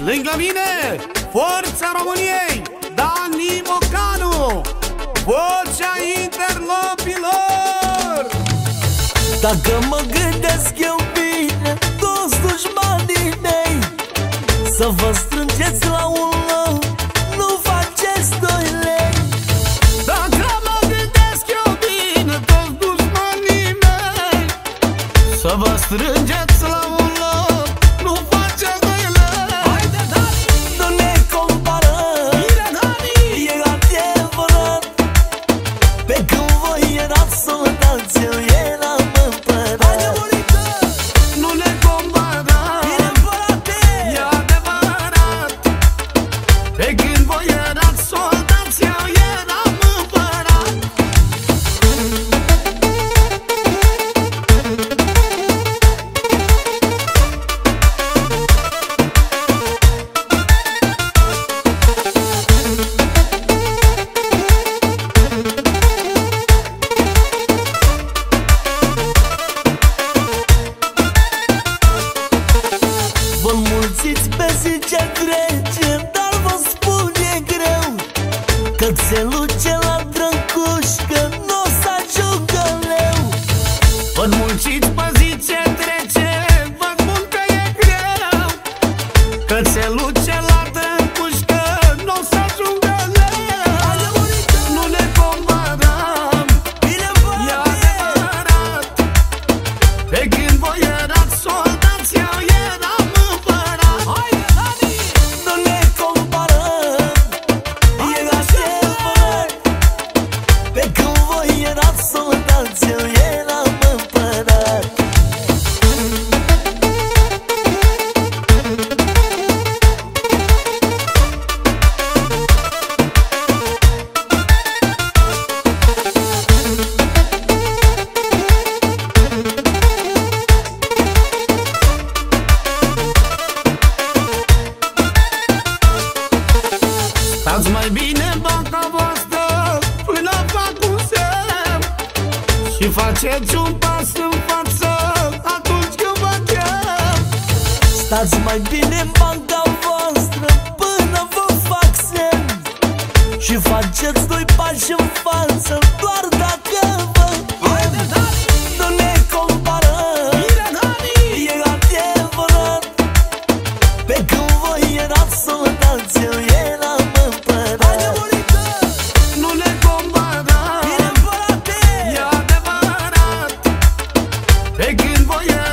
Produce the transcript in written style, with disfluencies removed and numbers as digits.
Lângă mine, forța României, Dani Mocanu, vocea interlopilor. Dacă mă gândesc eu bine, toți dușmanii mei, să vă strângeți la un loc, nu faceți 2 lei. Dacă mă gândesc eu bine, toți dușmanii mei, să vă strângeți la un loc, nu faceți 2 lei. Haide, Dani! Nu ne comparăm. Bine, Dani! E adevărat. Pe când voi erați soldați, eu eram împărat. Haide, Muriță! Nu ne comparăm. Bine, împărate! E adevărat. Pe când voi erați soldați, eu eram împărat. Vă înmulțiți pe zi ce trece, dar vă spun e greu, cățelul ce la drăgușcă n-o să ajungă leu. Vă înmulțiți pe zi ce trece, vă spun că e greu, cățelul ce la dă-ncușcă n-o să ajungă leu. Haide, Muriță! Nu ne comparăm. Bine, E împărate! adevărat. Pe când voi erați soldați, eu eram împărat. Haide, Dani! Nu ne comparăm. E adevărat. Pe când voi erați soldați, eu eram împărat. Stați mai bine în banca voastră până fac un semn și faceți un pas în față atunci când vă chem. Stați mai bine în banca voastră până vă fac semn și faceți 2 pași în față doar dacă vă Haide, Dani! nu ne comparăm. Bine, Dani! E adevărat. Pe când voi erați soldați, eu eram împărat. Haide, Muriță! Nu ne comparăm. Bine, împărate! E adevărat. Pe când voi